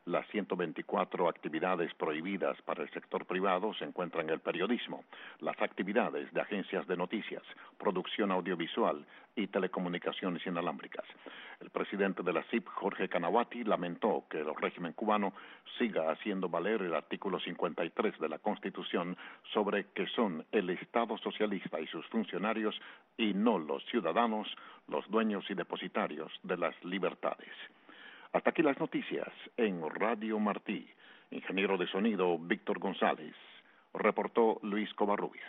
Las 124 actividades prohibidas para el sector privado se encuentran en el periodismo, las actividades de agencias de noticias, producción audiovisual y telecomunicaciones inalámbricas. El presidente de la CIP, Jorge Canavati, lamentó que el régimen cubano siga haciendo valer el artículo 53 de la Constitución sobre que son el Estado socialista y sus funcionarios y no los ciudadanos los dueños y depositarios de las libertades. Hasta aquí las noticias en Radio Martí. Ingeniero de sonido Víctor González. Reportó Luis Covarrubias.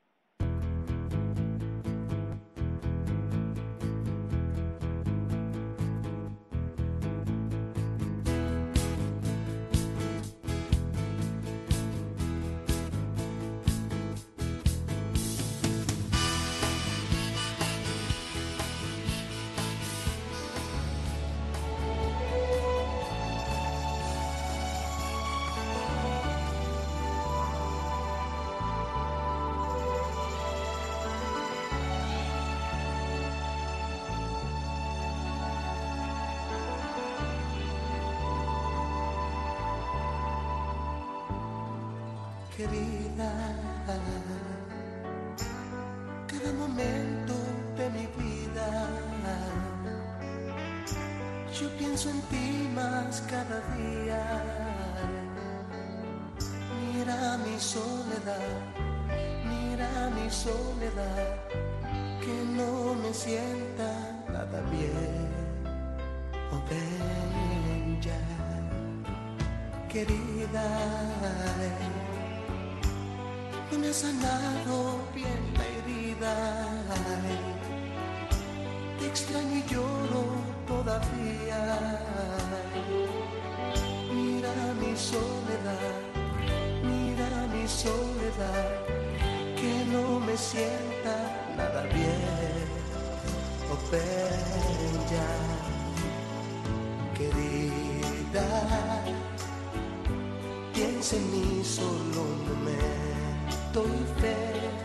Querida, cada momento de mi vida, yo pienso en ti más cada día. Mira mi soledad, que no me sienta nada bien. Oh, ven ya, querida. No me ha sanado bien la herida. Te extraño y lloro todavía. Mira mi soledad, que no me sienta nada bien. Oh, ven ya, querida. Piensa en mí solo un momento y fe.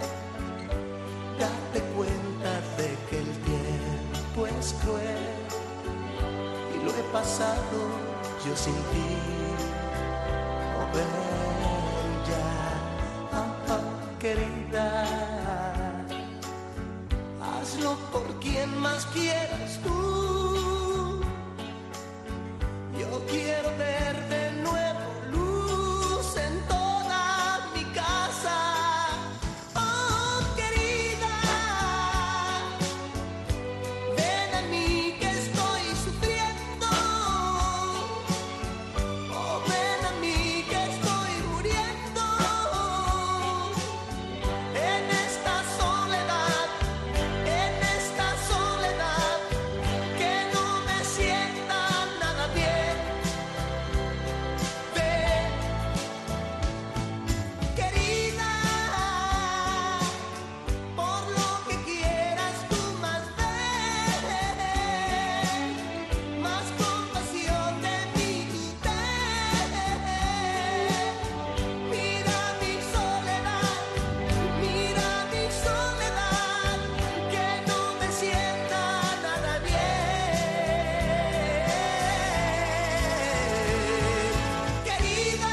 Date cuenta de que el tiempo es cruel y lo he pasado yo sin ti. Oh, ven ya, querida. Hazlo por quien más quieras tú. Yo quiero ver de nuevo luz en toda mi casa. Oh, querida, ven a mí que estoy sufriendo. Oh, ven a mí que estoy muriendo. En esta soledad que no me sienta nada bien. Ven, querida, por lo que quieras tú más ven, más compasión de mí tú ten. Mira mi soledad, que no me sienta nada bien. Querida,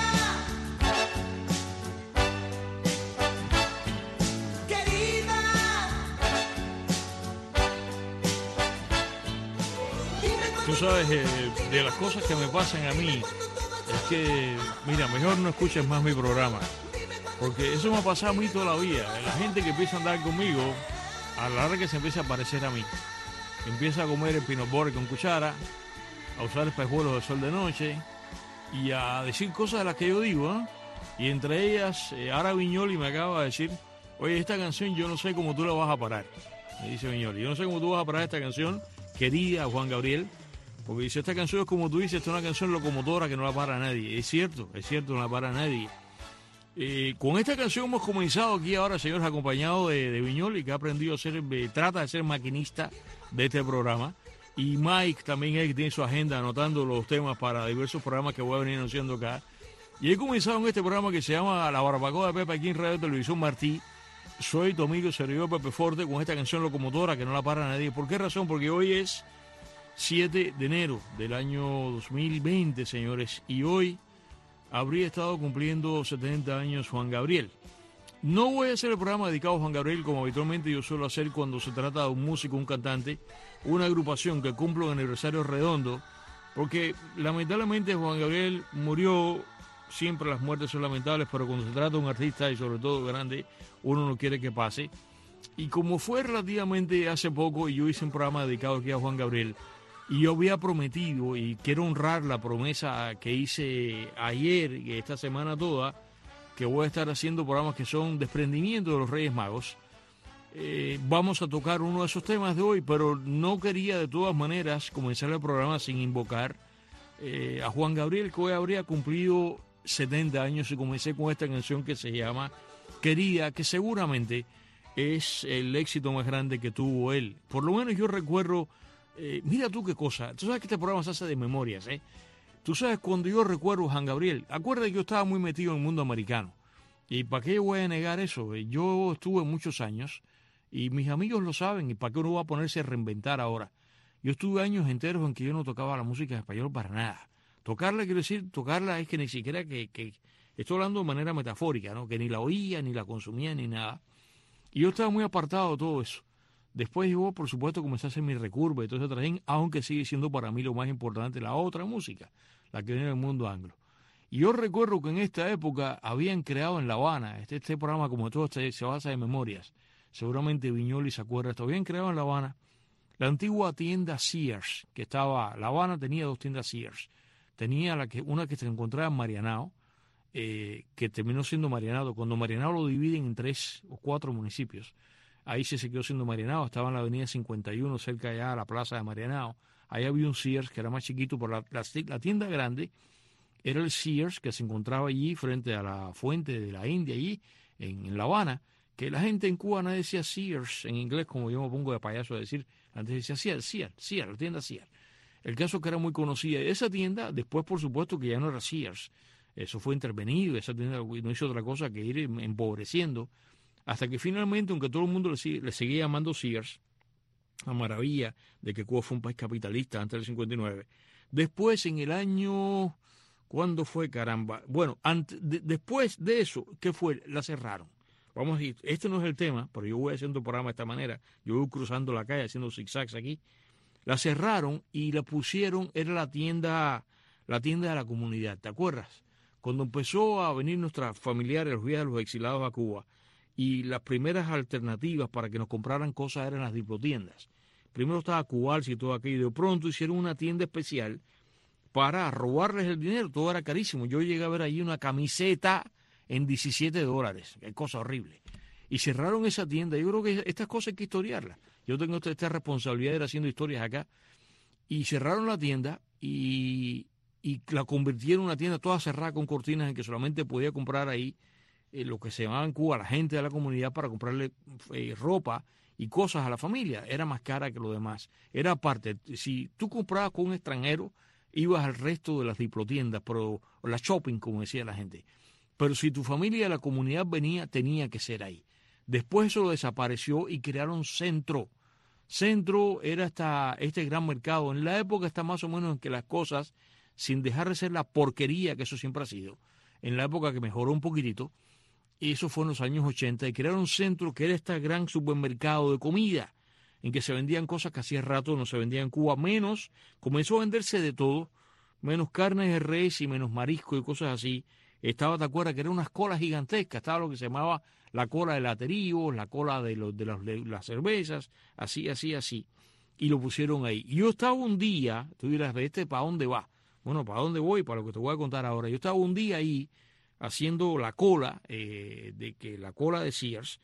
dime Tú sabes, de las cosas que me pasan a mí, es que, mira, mejor no escuches más mi programa, porque eso me ha pasado a mí toda la vida. La gente que empieza a andar conmigo, a la hora que se empieza a parecer a mí, empieza a comer el peanut butter con cuchara, a usar espejuelos de sol de noche y a decir cosas de las que yo digo, ¿eh? Y entre ellas, Ara Viñoli me acaba de decir, oye, esta canción yo no sé cómo tú la vas a parar, me dice Viñoli, yo no sé cómo tú vas a parar esta canción, querida Juan Gabriel, porque dice, esta canción es como tú dices, esta es una canción locomotora que no la para nadie. Es cierto, no la para nadie. Con esta canción hemos comenzado aquí ahora, señores, acompañado de Viñoli, que ha aprendido a ser, trata de ser maquinista de este programa. Y Mike también es que tiene su agenda anotando los temas para diversos programas que voy a venir anunciando acá. Y he comenzado en este programa que se llama La Barbacoa de Pepe aquí en Radio Televisión Martí. Soy tu amigo servidor Pepe Forte con esta canción locomotora que no la para nadie. ¿Por qué razón? Porque hoy es 7 de enero del año 2020, señores, y hoy habría estado cumpliendo 70 años Juan Gabriel. No voy a hacer el programa dedicado a Juan Gabriel como habitualmente yo suelo hacer cuando se trata de un músico, un cantante, una agrupación que cumple un aniversario redondo, porque lamentablemente Juan Gabriel murió. Siempre las muertes son lamentables, pero cuando se trata de un artista y sobre todo grande, uno no quiere que pase. Y como fue relativamente hace poco y yo hice un programa dedicado aquí a Juan Gabriel, y yo había prometido, y quiero honrar la promesa que hice ayer y esta semana toda, que voy a estar haciendo programas que son desprendimiento de los Reyes Magos. Vamos a tocar uno de esos temas de hoy, pero no quería de todas maneras comenzar el programa sin invocar a Juan Gabriel, que hoy habría cumplido 70 años, y comencé con esta canción que se llama Querida, que seguramente es el éxito más grande que tuvo él. Por lo menos yo recuerdo, mira tú qué cosa, tú sabes que este programa se hace de memorias, Tú sabes, cuando yo recuerdo a Juan Gabriel, acuérdate que yo estaba muy metido en el mundo americano, y ¿para qué voy a negar eso? Yo estuve muchos años, y mis amigos lo saben, y ¿para qué uno va a ponerse a reinventar ahora? Yo estuve años enteros en que yo no tocaba la música en español para nada. Tocarla, quiero decir, tocarla es que ni siquiera que estoy hablando de manera metafórica, ¿no? Que ni la oía, ni la consumía, ni nada. Y yo estaba muy apartado de todo eso. Después yo, por supuesto, comencé a hacer mi recurva y todo ese trajín, aunque sigue siendo para mí lo más importante la otra música, la que viene del mundo anglo. Y yo recuerdo que en esta época habían creado en La Habana, este programa como todo se basa en memorias, seguramente Viñoli se acuerda de esto, habían creado en La Habana la antigua tienda Sears, que estaba, La Habana tenía 2 tiendas Sears. Tenía una que se encontraba en Marianao, que terminó siendo Marianao. Cuando Marianao lo dividen en 3 o 4 municipios, ahí se quedó siendo Marianao. Estaba en la avenida 51, cerca allá a la plaza de Marianao. Ahí había un Sears que era más chiquito, pero la tienda grande era el Sears, que se encontraba allí frente a la fuente de la India, allí en La Habana, que la gente en Cuba no decía Sears en inglés, como yo me pongo de payaso a decir. Antes decía Sears, la tienda Sears. El caso que era muy conocida. Esa tienda, después por supuesto que ya no era Sears. Eso fue intervenido, esa tienda no hizo otra cosa que ir empobreciendo, hasta que finalmente, aunque todo el mundo le seguía llamando Sears, a maravilla de que Cuba fue un país capitalista antes del 59. Después, en el año... ¿Cuándo fue, caramba? Bueno, después de eso, ¿qué fue? La cerraron. Vamos a decir, este no es el tema, pero yo voy haciendo el programa de esta manera. Yo voy cruzando la calle, haciendo zigzags aquí. La cerraron y la pusieron, era la tienda de la comunidad, ¿te acuerdas? Cuando empezó a venir nuestros familiares, los días de los exilados a Cuba, y las primeras alternativas para que nos compraran cosas eran las diplotiendas. Primero estaba Cubals y todo aquello, y de pronto hicieron una tienda especial para robarles el dinero, todo era carísimo. Yo llegué a ver allí una camiseta en $17, qué cosa horrible. Y cerraron esa tienda. Yo creo que estas cosas hay que historiarlas. Yo tengo esta responsabilidad de ir haciendo historias acá. Y cerraron la tienda y la convirtieron en una tienda toda cerrada con cortinas, en que solamente podía comprar ahí lo que se llamaba en Cuba la gente de la comunidad, para comprarle ropa y cosas a la familia. Era más cara que lo demás. Era aparte. Si tú comprabas con un extranjero, ibas al resto de las diplotiendas, o la shopping, como decía la gente. Pero si tu familia de la comunidad venía, tenía que ser ahí. Después eso lo desapareció y crearon Centro. Centro era este gran mercado. En la época está más o menos en que las cosas, sin dejar de ser la porquería que eso siempre ha sido, en la época que mejoró un poquitito, y eso fue en los años 80, y crearon Centro, que era este gran supermercado de comida, en que se vendían cosas que hacía rato no se vendían en Cuba, comenzó a venderse de todo, menos carne de res y menos marisco y cosas así. Estaba, ¿te acuerdas? Que eran unas colas gigantescas, estaba lo que se llamaba la cola de lateríos, la cola de las cervezas, así, y lo pusieron ahí. Y yo estaba un día, tú dirás, ¿para dónde va? Bueno, ¿para dónde voy? Para lo que te voy a contar ahora. Yo estaba un día ahí haciendo la cola, la cola de Sears,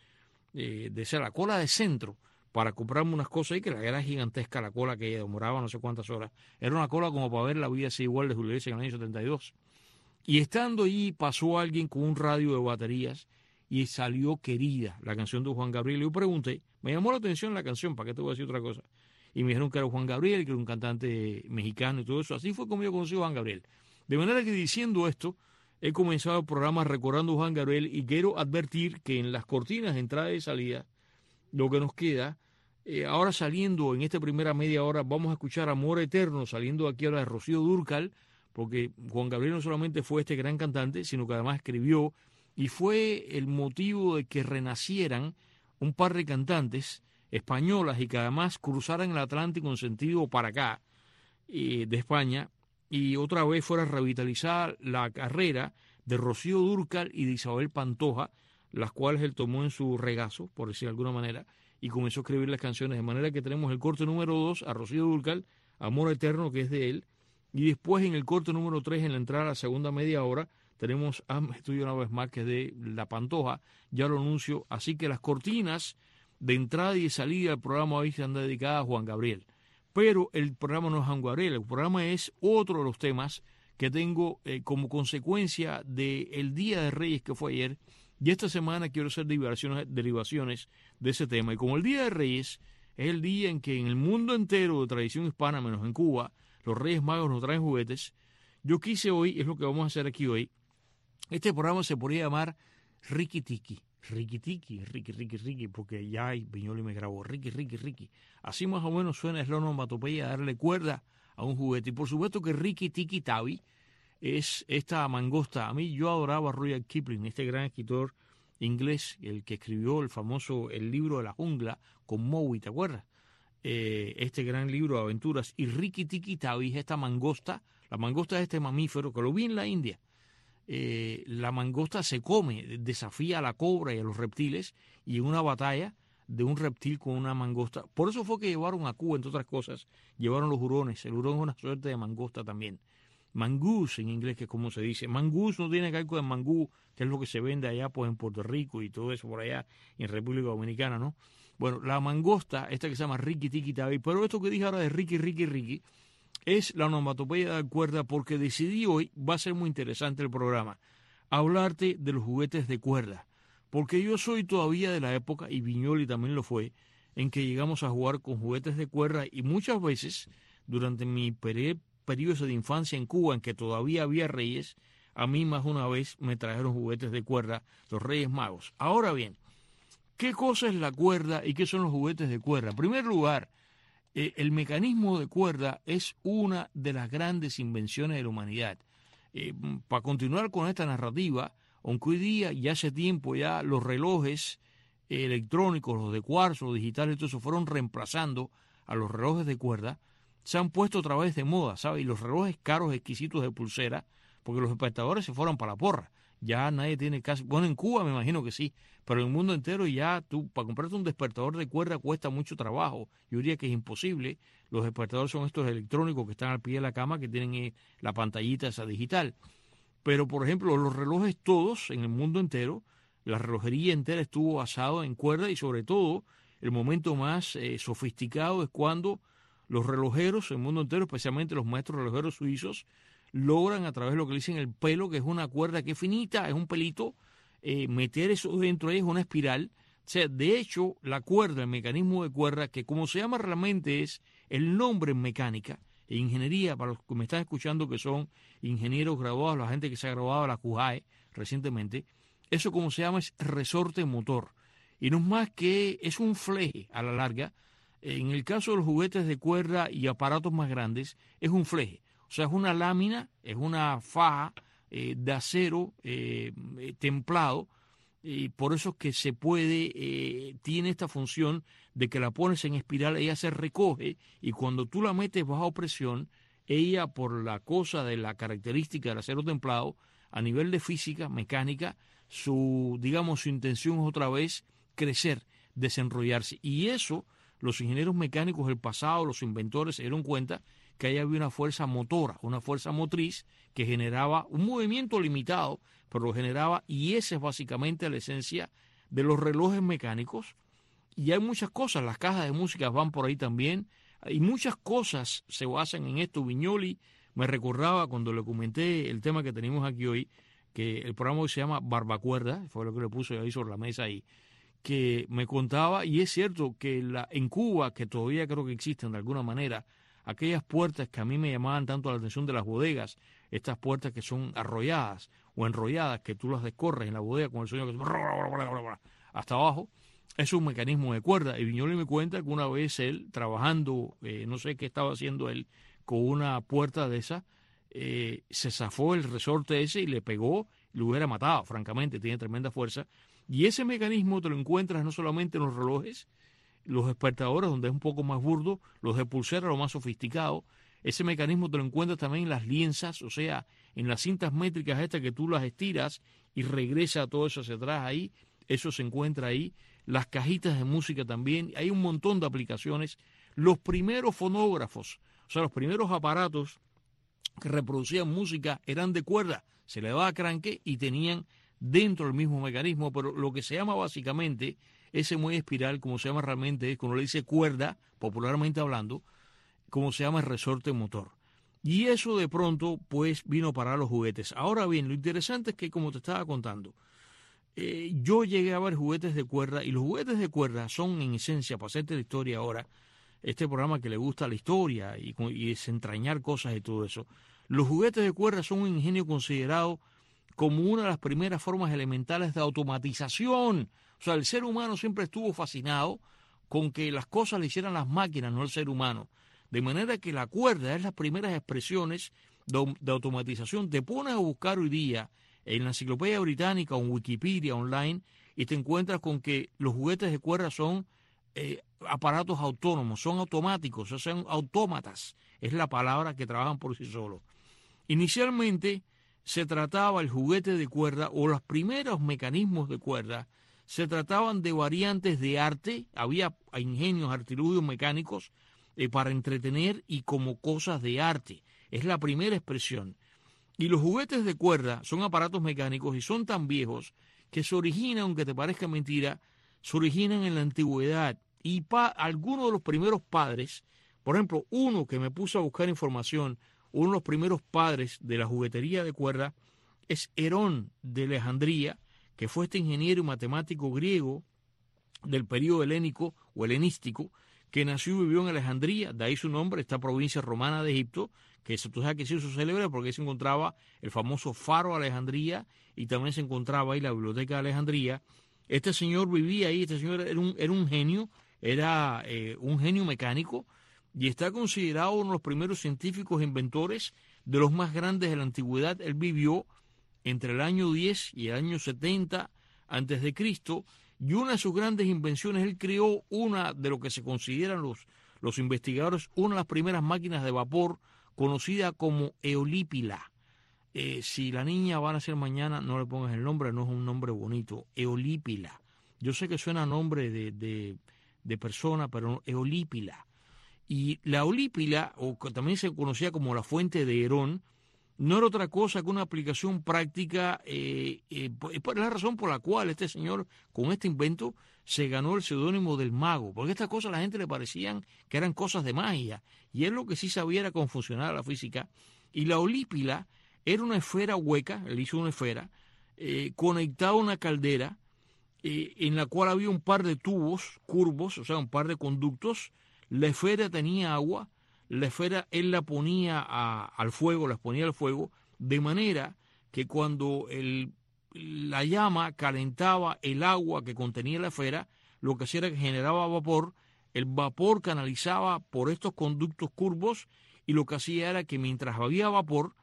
la cola de Centro, para comprarme unas cosas ahí, que era gigantesca la cola, que demoraba no sé cuántas horas. Era una cola como para ver la vida así igual de Julio Iglesias en el año 72. Y estando allí pasó alguien con un radio de baterías y salió Querida, la canción de Juan Gabriel. Y yo pregunté, me llamó la atención la canción, ¿para qué te voy a decir otra cosa? Y me dijeron que era Juan Gabriel, que era un cantante mexicano y todo eso. Así fue como yo conocí a Juan Gabriel. De manera que, diciendo esto, he comenzado el programa recordando a Juan Gabriel, y quiero advertir que en las cortinas de entrada y salida, lo que nos queda Ahora saliendo en esta primera media hora vamos a escuchar Amor Eterno, saliendo aquí ahora de Rocío Dúrcal, porque Juan Gabriel no solamente fue este gran cantante, sino que además escribió y fue el motivo de que renacieran un par de cantantes españolas y que además cruzaran el Atlántico en sentido para acá de España y otra vez fuera revitalizada la carrera de Rocío Dúrcal y de Isabel Pantoja, las cuales él tomó en su regazo, por decir de alguna manera, y comenzó a escribir las canciones, de manera que tenemos el corte número 2 a Rocío Dúrcal, Amor Eterno, que es de él, y después en el corte número 3, en la entrada a la segunda media hora, tenemos Estudio una vez más, que es de La Pantoja, ya lo anuncio, así que las cortinas de entrada y de salida del programa hoy están dedicadas a Juan Gabriel, pero el programa no es Juan Gabriel, el programa es otro de los temas que tengo como consecuencia del Día de Reyes que fue ayer, y esta semana quiero hacer derivaciones de ese tema. Y como el Día de Reyes es el día en que en el mundo entero de tradición hispana, menos en Cuba, los Reyes Magos nos traen juguetes, yo quise hoy, es lo que vamos a hacer aquí hoy, este programa se podría llamar Ricky Tiki, porque ya hay Viñoli me grabó, Ricky. Así más o menos suena, es la onomatopeya, darle cuerda a un juguete. Y por supuesto que Ricky Tiki Tavi es esta mangosta. A mí yo adoraba a Rudyard Kipling, este gran escritor inglés, el que escribió el libro de la jungla con Mowgli, ¿te acuerdas? Este gran libro de aventuras. Y Ricky Tiki Tavi es esta mangosta. La mangosta es este mamífero que lo vi en la India. La mangosta se come, desafía a la cobra y a los reptiles, y en una batalla de un reptil con una mangosta. Por eso fue que llevaron a Cuba, entre otras cosas, llevaron los hurones. El hurón es una suerte de mangosta también. Mangoose en inglés, que es como se dice. Mangoose no tiene que ver con el mangú, que es lo que se vende allá pues en Puerto Rico y todo eso por allá en República Dominicana, ¿no? Bueno, la mangosta, esta que se llama Ricky Tiki Tavi, pero esto que dije ahora de Ricky, es la onomatopeya de cuerda, porque decidí hoy, va a ser muy interesante el programa, hablarte de los juguetes de cuerda, porque yo soy todavía de la época, y Viñoli también lo fue, en que llegamos a jugar con juguetes de cuerda, y muchas veces, durante mi periodo de infancia en Cuba, en que todavía había reyes, a mí más una vez me trajeron juguetes de cuerda, los Reyes Magos. Ahora bien, ¿qué cosa es la cuerda y qué son los juguetes de cuerda? En primer lugar, el mecanismo de cuerda es una de las grandes invenciones de la humanidad. Para continuar con esta narrativa, aunque hoy día y hace tiempo ya los relojes electrónicos, los de cuarzo, los digitales, todo eso fueron reemplazando a los relojes de cuerda, se han puesto otra vez de moda, ¿sabes? Y los relojes caros, exquisitos de pulsera, porque los espectadores se fueron para la porra. Ya nadie tiene casi... Bueno, en Cuba me imagino que sí, pero en el mundo entero ya tú, para comprarte un despertador de cuerda cuesta mucho trabajo. Yo diría que es imposible. Los despertadores son estos electrónicos que están al pie de la cama, que tienen la pantallita esa digital. Pero, por ejemplo, los relojes todos en el mundo entero, la relojería entera estuvo basado en cuerda, y sobre todo el momento más sofisticado es cuando los relojeros en el mundo entero, especialmente los maestros relojeros suizos, logran a través de lo que le dicen el pelo, que es una cuerda que es finita, es un pelito, meter eso dentro de ella, es una espiral. O sea, de hecho, la cuerda, el mecanismo de cuerda, que como se llama realmente es el nombre en mecánica e ingeniería, para los que me están escuchando que son ingenieros graduados, la gente que se ha graduado a la CUJAE recientemente, eso como se llama es resorte motor. Y no es más que es un fleje a la larga. En el caso de los juguetes de cuerda y aparatos más grandes, es un fleje. O sea, es una lámina, es una faja de acero templado, y por eso es que se puede, tiene esta función de que la pones en espiral, ella se recoge, y cuando tú la metes bajo presión, ella, por la cosa de la característica del acero templado, a nivel de física, mecánica, su intención es otra vez crecer, desenrollarse. Y eso, los ingenieros mecánicos del pasado, los inventores, se dieron cuenta que ahí había una fuerza motora, una fuerza motriz que generaba un movimiento limitado, pero lo generaba, y esa es básicamente la esencia de los relojes mecánicos. Y hay muchas cosas, las cajas de música van por ahí también, y muchas cosas se basan en esto. Viñoli me recordaba cuando le comenté el tema que tenemos aquí hoy, que el programa hoy se llama Barbacuerda, fue lo que le puse ahí sobre la mesa ahí, que me contaba, y es cierto que en Cuba, que todavía creo que existen de alguna manera, aquellas puertas que a mí me llamaban tanto la atención de las bodegas, estas puertas que son arrolladas o enrolladas, que tú las descorres en la bodega con el sonido que hasta abajo, es un mecanismo de cuerda. Y Viñoly me cuenta que una vez él, trabajando, no sé qué estaba haciendo él, con una puerta de esa, se zafó el resorte ese y le pegó, lo hubiera matado, francamente, tiene tremenda fuerza. Y ese mecanismo te lo encuentras no solamente en los relojes, los despertadores, donde es un poco más burdo, los de pulsera, lo más sofisticado. Ese mecanismo te lo encuentras también en las lienzas, o sea, en las cintas métricas estas que tú las estiras y regresa todo eso hacia atrás ahí, eso se encuentra ahí. Las cajitas de música también, hay un montón de aplicaciones. Los primeros fonógrafos, o sea, los primeros aparatos que reproducían música eran de cuerda, se le daba cranque y tenían dentro el mismo mecanismo, pero lo que se llama básicamente ese muelle espiral, como se llama realmente, cuando le dice cuerda, popularmente hablando, como se llama el resorte motor. Y eso de pronto, pues, vino para los juguetes. Ahora bien, lo interesante es que, como te estaba contando, yo llegué a ver juguetes de cuerda, y los juguetes de cuerda son, en esencia, para hacerte la historia ahora, este programa que le gusta la historia y desentrañar cosas y todo eso, los juguetes de cuerda son un ingenio considerado como una de las primeras formas elementales de automatización. O sea, el ser humano siempre estuvo fascinado con que las cosas le hicieran las máquinas, no el ser humano. De manera que la cuerda es las primeras expresiones de automatización. Te pones a buscar hoy día en la Enciclopedia Británica o en Wikipedia online y te encuentras con que los juguetes de cuerda son aparatos autónomos, son automáticos, o sea, son autómatas. Es la palabra, que trabajan por sí solos. Inicialmente se trataba el juguete de cuerda, o los primeros mecanismos de cuerda, se trataban de variantes de arte, había ingenios, artilugios mecánicos para entretener y como cosas de arte. Es la primera expresión. Y los juguetes de cuerda son aparatos mecánicos y son tan viejos que se originan, aunque te parezca mentira, se originan en la antigüedad. Y algunos de los primeros padres, por ejemplo, uno que me puso a buscar información, uno de los primeros padres de la juguetería de cuerda es Herón de Alejandría, que fue este ingeniero y matemático griego del período helénico o helenístico, que nació y vivió en Alejandría, de ahí su nombre, esta provincia romana de Egipto, que tú sabes que se hizo célebre porque ahí se encontraba el famoso Faro de Alejandría y también se encontraba ahí la Biblioteca de Alejandría. Este señor vivía ahí, este señor era un genio, era un genio mecánico, y está considerado uno de los primeros científicos e inventores de los más grandes de la antigüedad. Él vivió entre el año 10 y el año 70 antes de Cristo, y una de sus grandes invenciones, él creó una de lo que se consideran los investigadores, una de las primeras máquinas de vapor conocida como eolípila. Si la niña va a nacer mañana, no le pongas el nombre, no es un nombre bonito, eolípila. Yo sé que suena a nombre de persona, pero eolípila. Y la eolípila, o que también se conocía como la fuente de Herón, no era otra cosa que una aplicación práctica, es la razón por la cual este señor, con este invento, se ganó el seudónimo del mago, porque estas cosas a la gente le parecían que eran cosas de magia, y él lo que sí sabía era cómo funcionaba la física. Y la eolípila era una esfera hueca, él hizo una esfera, conectada a una caldera, en la cual había un par de tubos curvos, o sea, un par de conductos. La esfera tenía agua, la esfera él la ponía al fuego, las ponía al fuego, de manera que cuando la llama calentaba el agua que contenía la esfera, lo que hacía era que generaba vapor, el vapor canalizaba por estos conductos curvos y lo que hacía era que mientras había vapor,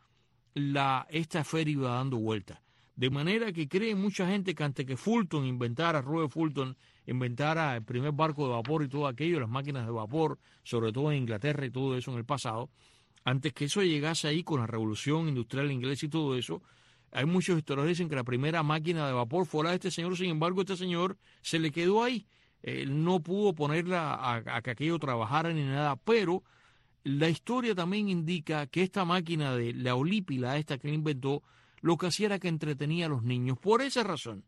esta esfera iba dando vueltas. De manera que cree mucha gente que antes que Fulton inventara, Robert Fulton inventara el primer barco de vapor y todo aquello, las máquinas de vapor, sobre todo en Inglaterra y todo eso en el pasado, antes que eso llegase ahí con la revolución industrial inglesa y todo eso, hay muchos historiadores que dicen que la primera máquina de vapor fue la de este señor. Sin embargo, este señor se le quedó ahí. Él no pudo ponerla a que aquello trabajara ni nada, pero la historia también indica que esta máquina de la eolípila, esta que él inventó, lo que hacía era que entretenía a los niños. Por esa razón,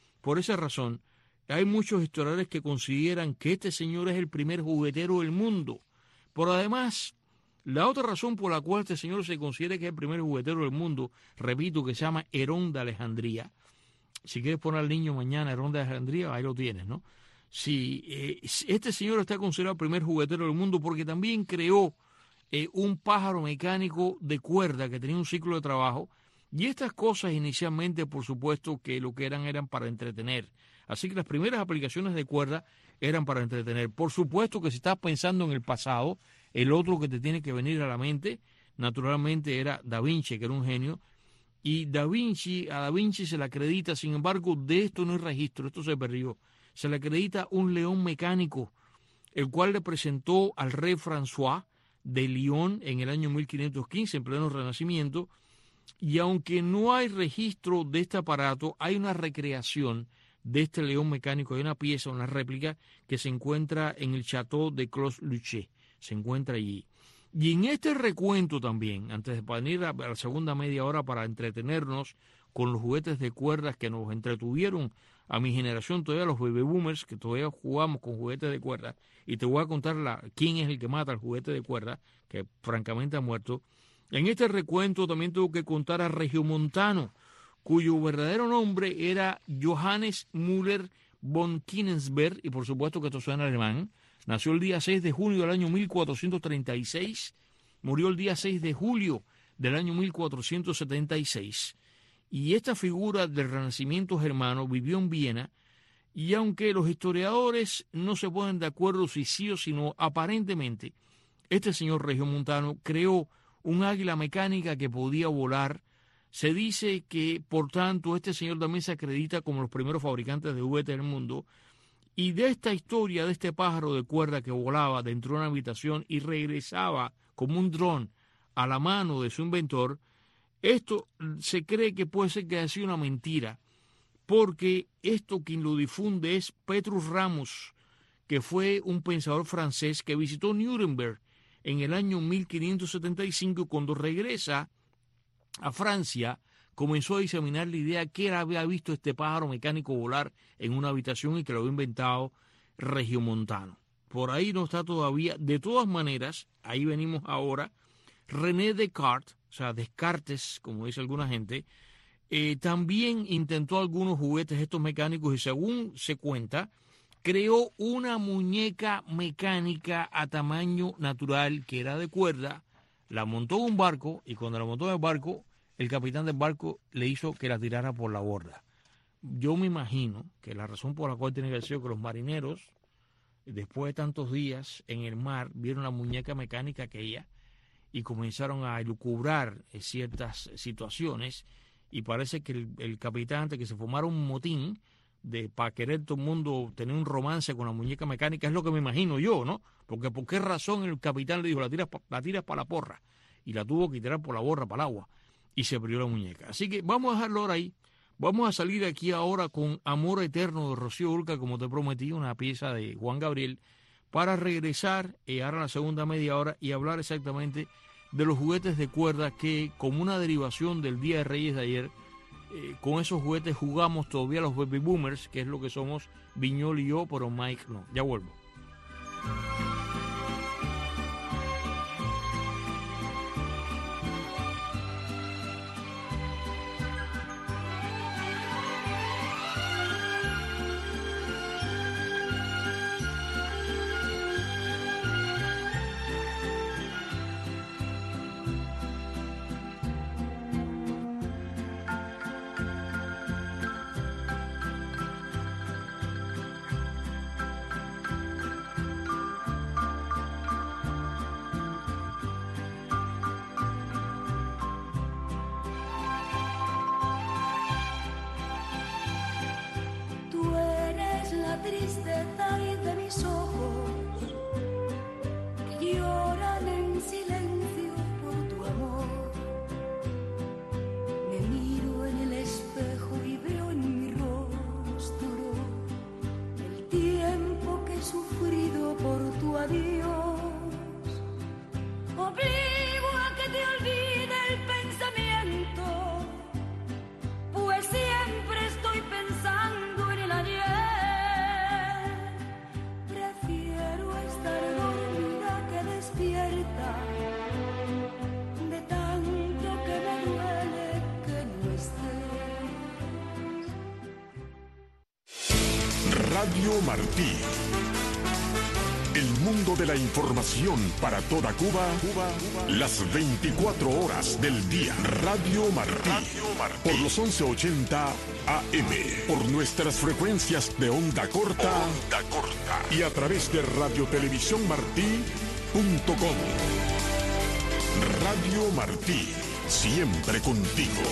hay muchos historiadores que consideran que este señor es el primer juguetero del mundo. Pero además, la otra razón por la cual este señor se considera que es el primer juguetero del mundo, repito, que se llama Herón de Alejandría. Si quieres poner al niño mañana Herón de Alejandría, ahí lo tienes, ¿no? Este señor está considerado el primer juguetero del mundo porque también creó un pájaro mecánico de cuerda que tenía un ciclo de trabajo Y estas cosas inicialmente, por supuesto, que lo que eran para entretener. Así que las primeras aplicaciones de cuerda eran para entretener. Por supuesto que si estás pensando en el pasado, el otro que te tiene que venir a la mente, naturalmente era Da Vinci, que era un genio. Y a Da Vinci se le acredita, sin embargo, de esto no hay registro, esto se perdió. Se le acredita un león mecánico, el cual le presentó al rey François de Lyon en el año 1515, en pleno Renacimiento. Y aunque no hay registro de este aparato, hay una recreación de este león mecánico. Hay una pieza, una réplica, que se encuentra en el Château de Clos-Lucé. Se encuentra allí. Y en este recuento también, antes de venir a la segunda media hora para entretenernos con los juguetes de cuerdas que nos entretuvieron a mi generación, todavía los baby boomers, que todavía jugamos con juguetes de cuerdas, y te voy a contar quién es el que mata al juguete de cuerdas, que francamente ha muerto. En este recuento también tengo que contar a Regiomontano, cuyo verdadero nombre era Johannes Müller von Kienzberg, y por supuesto que esto suena alemán. Nació el día 6 de junio del año 1436, murió el día 6 de julio del año 1476. Y esta figura del Renacimiento germano vivió en Viena, y aunque los historiadores no se ponen de acuerdo si sí o si no, aparentemente este señor regiomontano creó un águila mecánica que podía volar. Se dice que, por tanto, este señor también se acredita como los primeros fabricantes de juguetes del mundo. Y de esta historia, de este pájaro de cuerda que volaba dentro de una habitación y regresaba como un dron a la mano de su inventor, esto se cree que puede ser que haya sido una mentira, porque esto quien lo difunde es Petrus Ramus, que fue un pensador francés que visitó Nuremberg en el año 1575, y cuando regresa a Francia comenzó a examinar la idea que había visto este pájaro mecánico volar en una habitación y que lo había inventado Regiomontano. Por ahí no está todavía. De todas maneras, ahí venimos ahora. René Descartes, o sea, Descartes, como dice alguna gente, también intentó algunos juguetes estos mecánicos y, según se cuenta, creó una muñeca mecánica a tamaño natural que era de cuerda, la montó en un barco, y cuando la montó en el barco, el capitán del barco le hizo que la tirara por la borda. Yo me imagino que la razón por la cual tiene que ser que los marineros, después de tantos días en el mar, vieron la muñeca mecánica aquella y comenzaron a elucubrar ciertas situaciones, y parece que el capitán, antes que se formara un motín para querer todo el mundo tener un romance con la muñeca mecánica, es lo que me imagino yo, ¿no? Porque ¿por qué razón el capitán le dijo la tiras para la porra? Y la tuvo que tirar por la borra para el agua, y se abrió la muñeca. Así que vamos a dejarlo ahora ahí. Vamos a salir aquí ahora con Amor Eterno de Rocío Dúrcal, como te prometí, una pieza de Juan Gabriel, para regresar ahora a la segunda media hora y hablar exactamente de los juguetes de cuerda que, como una derivación del Día de Reyes de ayer, con esos juguetes jugamos todavía los baby boomers, que es lo que somos Viñol y yo, pero Mike no. Ya vuelvo. Tristeza y de mis ojos que lloran en silencio por tu amor. Me miro en el espejo y veo en mi rostro el tiempo que he sufrido por tu adiós. Obligo a que te olvide el pensamiento, pues siempre estoy pensando en el ayer. De tanto que me duele que no estés. Radio Martí, El mundo de la información para toda Cuba, las 24 horas del día. Radio Martí. Por los 1180 AM. Por nuestras frecuencias de onda corta. Y a través de radiotelevisiónmartí.com. Radio Martí. Siempre contigo.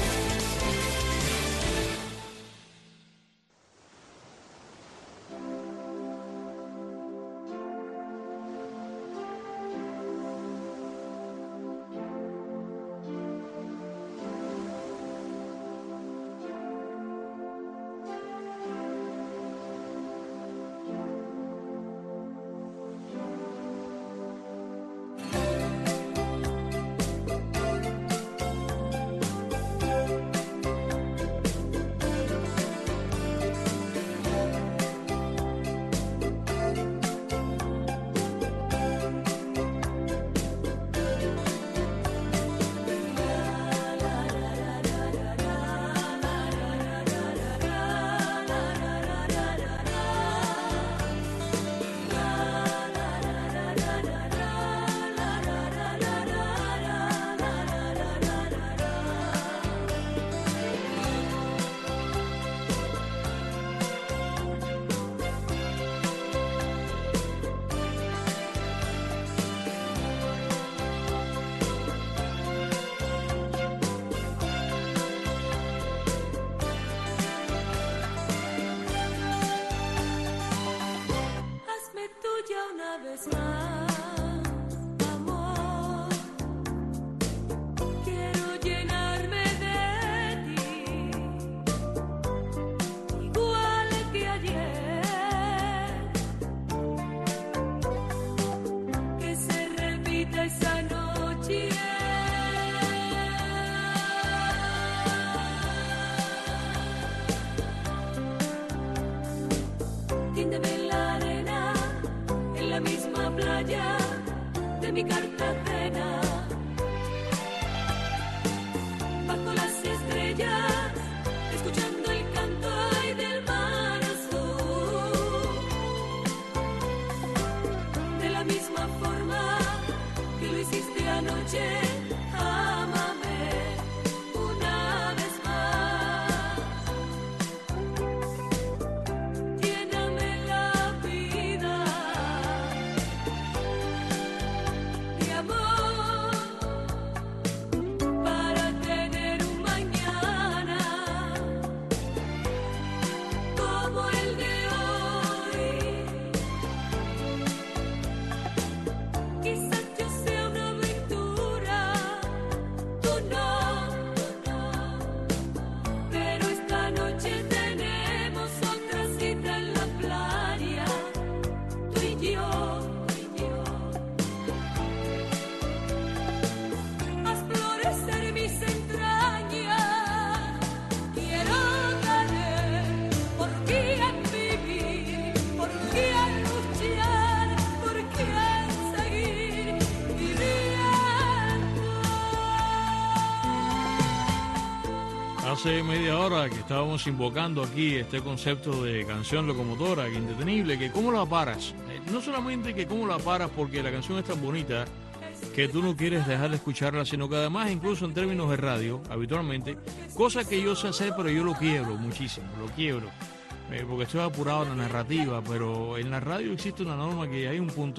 Hace media hora que estábamos invocando aquí este concepto de canción locomotora, que indetenible, que cómo la paras. No solamente que cómo la paras porque la canción es tan bonita que tú no quieres dejar de escucharla, sino que además incluso en términos de radio, habitualmente, cosa que yo sé hacer, pero yo lo quiebro muchísimo, porque estoy apurado en la narrativa, pero en la radio existe una norma que hay un punto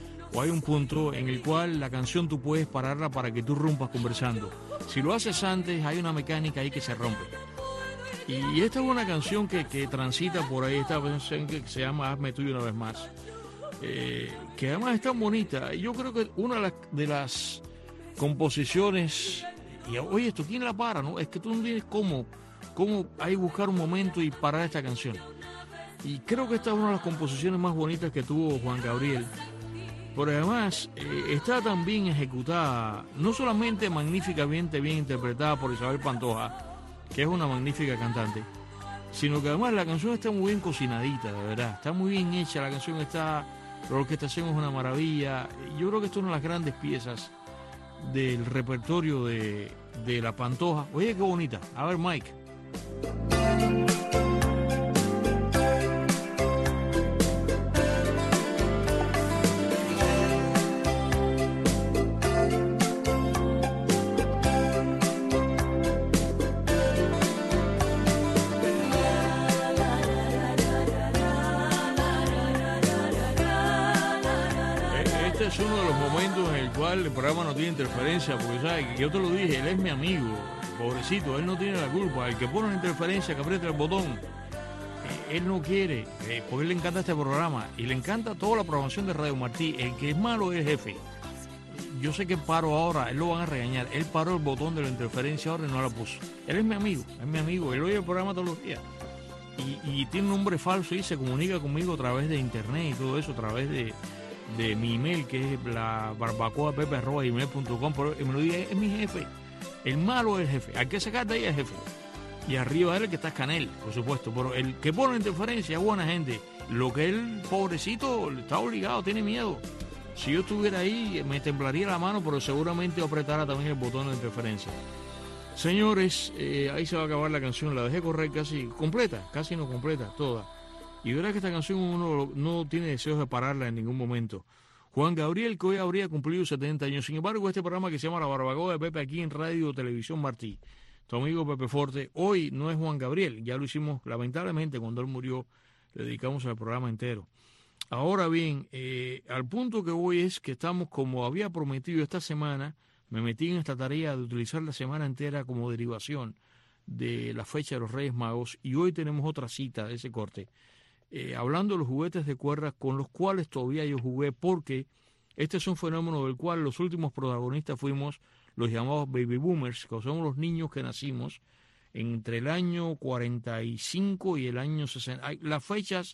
en el cual la canción tú puedes pararla para que tú rompas conversando. Si lo haces antes, hay una mecánica ahí que se rompe. Y esta es una canción que transita por ahí, esta canción que se llama Hazme Tuyo Una Vez Más, que además es tan bonita. Yo creo que una de las composiciones, y oye, esto, ¿quién la para? ¿No? Es que tú no tienes cómo ahí buscar un momento y parar esta canción. Y creo que esta es una de las composiciones más bonitas que tuvo Juan Gabriel. Pero además está tan bien ejecutada, no solamente magníficamente bien interpretada por Isabel Pantoja, que es una magnífica cantante, sino que además la canción está muy bien cocinadita, de verdad, está muy bien hecha, la canción está, la orquestación es una maravilla. Yo creo que esto es una de las grandes piezas del repertorio de la Pantoja. Oye, qué bonita. A ver, Mike. los momentos en el cual el programa no tiene interferencia, porque ¿sabes? Yo te lo dije, él es mi amigo, pobrecito, él no tiene la culpa. El que pone la interferencia, que aprieta el botón, él no quiere, porque él le encanta este programa y le encanta toda la programación de Radio Martí. El que es malo es el jefe. Yo sé que paro ahora, él lo van a regañar. Él paró el botón de la interferencia ahora y no la puso. Él es mi amigo, él oye el programa todos los días. Y tiene un nombre falso y se comunica conmigo a través de internet y todo eso, a través de mi email, que es la barbacoapepe@gmail.com. Pero me lo dice, es mi jefe. El malo es el jefe. Hay que sacar de ahí al jefe. Y arriba de él que está Canel, por supuesto. Pero el que pone la interferencia es buena gente. Lo que él, pobrecito, está obligado, tiene miedo. Si yo estuviera ahí, me temblaría la mano, pero seguramente apretara también el botón de interferencia. Señores, ahí se va a acabar la canción. La dejé correr casi completa, casi no completa, toda. Y verá que esta canción uno no tiene deseos de pararla en ningún momento. Juan Gabriel, que hoy habría cumplido 70 años. Sin embargo, este programa que se llama La Barbacoa de Pepe, aquí en Radio Televisión Martí, tu amigo Pepe Forte, hoy no es Juan Gabriel. Ya lo hicimos, lamentablemente, cuando él murió, le dedicamos al programa entero. Ahora bien, al punto que voy es que estamos, como había prometido esta semana, me metí en esta tarea de utilizar la semana entera como derivación de la fecha de los Reyes Magos, y hoy tenemos otra cita de ese corte, hablando de los juguetes de cuerda con los cuales todavía yo jugué, porque este es un fenómeno del cual los últimos protagonistas fuimos los llamados baby boomers, que son los niños que nacimos entre el año 45 y el año 60. Las fechas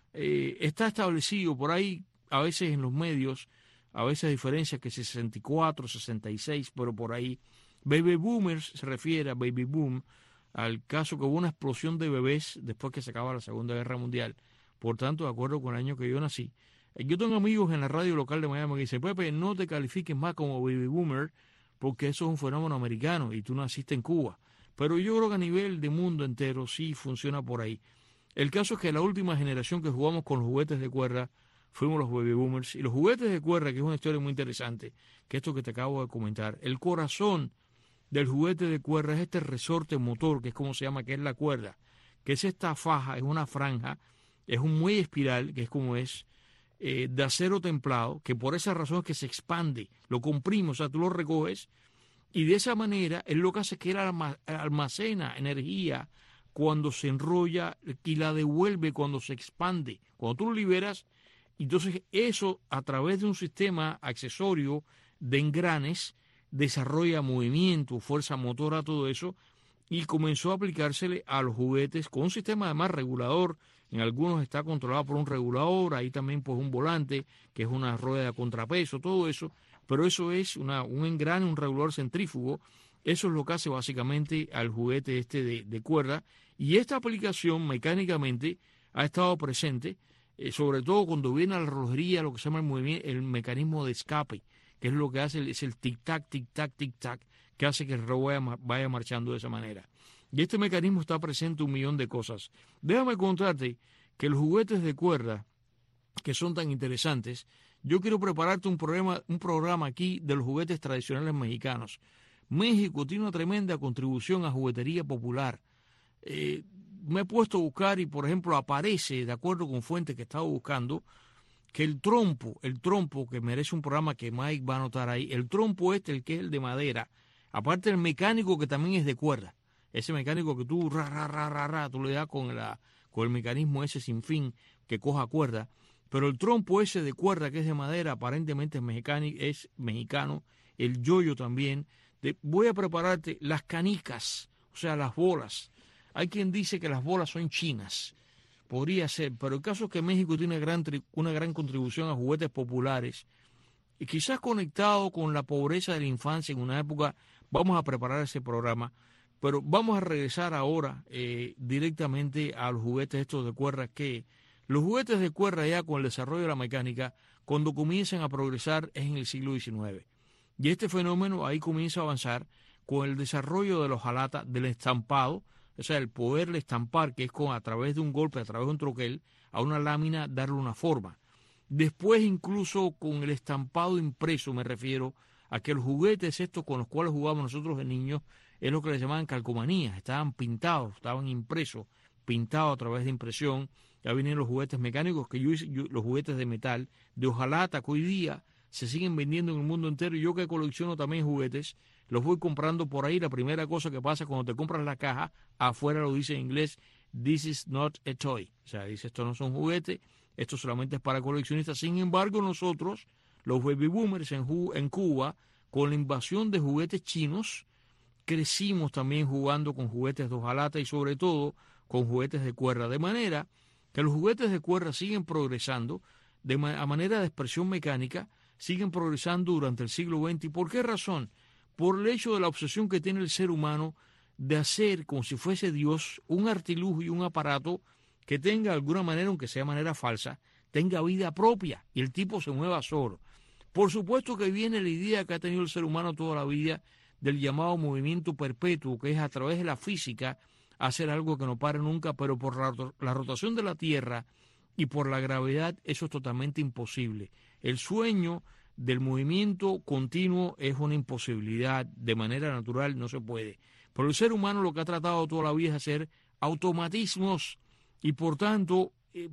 está establecido por ahí, a veces en los medios, a veces diferencias que 64, 66, pero por ahí. Baby boomers se refiere a baby boom, al caso que hubo una explosión de bebés después que se acaba la Segunda Guerra Mundial. Por tanto, de acuerdo con el año que yo nací. Yo tengo amigos en la radio local de Miami que dicen, Pepe, no te califiques más como baby boomer, porque eso es un fenómeno americano y tú naciste en Cuba. Pero yo creo que a nivel de mundo entero sí funciona por ahí. El caso es que la última generación que jugamos con los juguetes de cuerda fuimos los baby boomers. Y los juguetes de cuerda, que es una historia muy interesante, que esto que te acabo de comentar, el corazón del juguete de cuerda es este resorte motor, que es como se llama, que es la cuerda, que es esta faja, es una franja, es un muelle espiral, que es como es, de acero templado, que por esa razón es que se expande, lo comprime, o sea, tú lo recoges, y de esa manera es lo que hace que él almacena energía cuando se enrolla y la devuelve cuando se expande. Cuando tú lo liberas, entonces eso a través de un sistema accesorio de engranes desarrolla movimiento, fuerza motora, todo eso, y comenzó a aplicársele a los juguetes con un sistema además regulador. En algunos está controlado por un regulador, ahí también pues un volante, que es una rueda de contrapeso, todo eso, pero eso es un engrane, un regulador centrífugo. Eso es lo que hace básicamente al juguete este de cuerda, y esta aplicación mecánicamente ha estado presente, sobre todo cuando viene a la relojería, lo que se llama el mecanismo de escape, que es lo que hace, es el tic-tac, tic-tac, tic-tac, que hace que el reloj vaya marchando de esa manera. Y este mecanismo está presente en un millón de cosas. Déjame contarte que los juguetes de cuerda, que son tan interesantes, yo quiero prepararte un programa aquí de los juguetes tradicionales mexicanos. México tiene una tremenda contribución a juguetería popular. Me he puesto a buscar y, por ejemplo, aparece, de acuerdo con fuentes que he estado buscando, que el trompo, que merece un programa que Mike va a anotar ahí, el trompo el que es el de madera, aparte del mecánico que también es de cuerda, ese mecánico que tú tú le das con el mecanismo ese sin fin que coja cuerda, pero el trompo ese de cuerda que es de madera aparentemente es mexicano, el yoyo también. Voy a prepararte las canicas, o sea, las bolas. Hay quien dice que las bolas son chinas. Podría ser, pero el caso es que México tiene una gran contribución a juguetes populares. Y quizás conectado con la pobreza de la infancia en una época, vamos a preparar ese programa. Pero vamos a regresar ahora directamente a los juguetes estos de cuerda, que los juguetes de cuerda ya con el desarrollo de la mecánica, cuando comienzan a progresar es en el siglo XIX. Y este fenómeno ahí comienza a avanzar con el desarrollo de los hojalata, del estampado, o sea, el poderle estampar, que es a través de un golpe, a través de un troquel, a una lámina darle una forma. Después incluso con el estampado impreso, me refiero a que los juguetes estos con los cuales jugábamos nosotros de niños, es lo que le llamaban calcomanías, estaban pintados, estaban impresos, pintados a través de impresión. Ya vienen los juguetes mecánicos, los juguetes de metal, de hojalata, que hoy día se siguen vendiendo en el mundo entero. Yo que colecciono también juguetes, los voy comprando por ahí. La primera cosa que pasa cuando te compras la caja, afuera lo dice en inglés, "This is not a toy". O sea, dice, esto no son juguetes, esto solamente es para coleccionistas. Sin embargo, nosotros, los baby boomers en Cuba, con la invasión de juguetes chinos, crecimos también jugando con juguetes de hojalata y sobre todo con juguetes de cuerda. De manera que los juguetes de cuerda siguen progresando a manera de expresión mecánica, siguen progresando durante el siglo XX. ¿Y por qué razón? Por el hecho de la obsesión que tiene el ser humano de hacer como si fuese Dios un artilugio y un aparato que tenga de alguna manera, aunque sea de manera falsa, tenga vida propia y el tipo se mueva solo. Por supuesto que viene la idea que ha tenido el ser humano toda la vida del llamado movimiento perpetuo, que es a través de la física hacer algo que no pare nunca, pero por la rotación de la Tierra y por la gravedad eso es totalmente imposible. El sueño del movimiento continuo es una imposibilidad, de manera natural no se puede. Pero el ser humano lo que ha tratado toda la vida es hacer automatismos y por tanto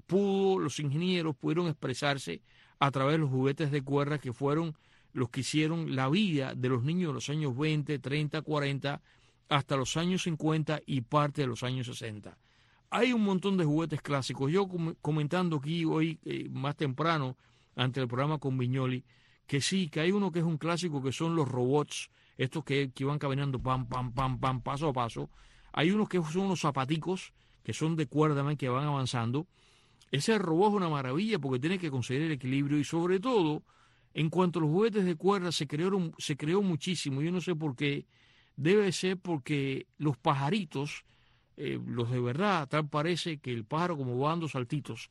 los ingenieros pudieron expresarse a través de los juguetes de cuerda que fueron los que hicieron la vida de los niños de los años 20, 30, 40, hasta los años 50 y parte de los años 60. Hay un montón de juguetes clásicos. Yo comentando aquí hoy, más temprano, ante el programa con Viñoli, que sí, que hay uno que es un clásico, que son los robots, estos que van caminando pam, pam, pam, pam, paso a paso. Hay unos que son unos zapaticos, que son de cuerda, que van avanzando. Ese robot es una maravilla porque tiene que conseguir el equilibrio y sobre todo, en cuanto a los juguetes de cuerda, se creó muchísimo. Yo no sé por qué. Debe ser porque los pajaritos, los de verdad, tal parece que el pájaro como va dando saltitos,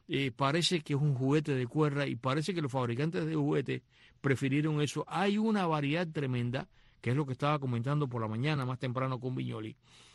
parece que es un juguete de cuerda y parece que los fabricantes de juguetes prefirieron eso. Hay una variedad tremenda, que es lo que estaba comentando por la mañana más temprano con Viñoli.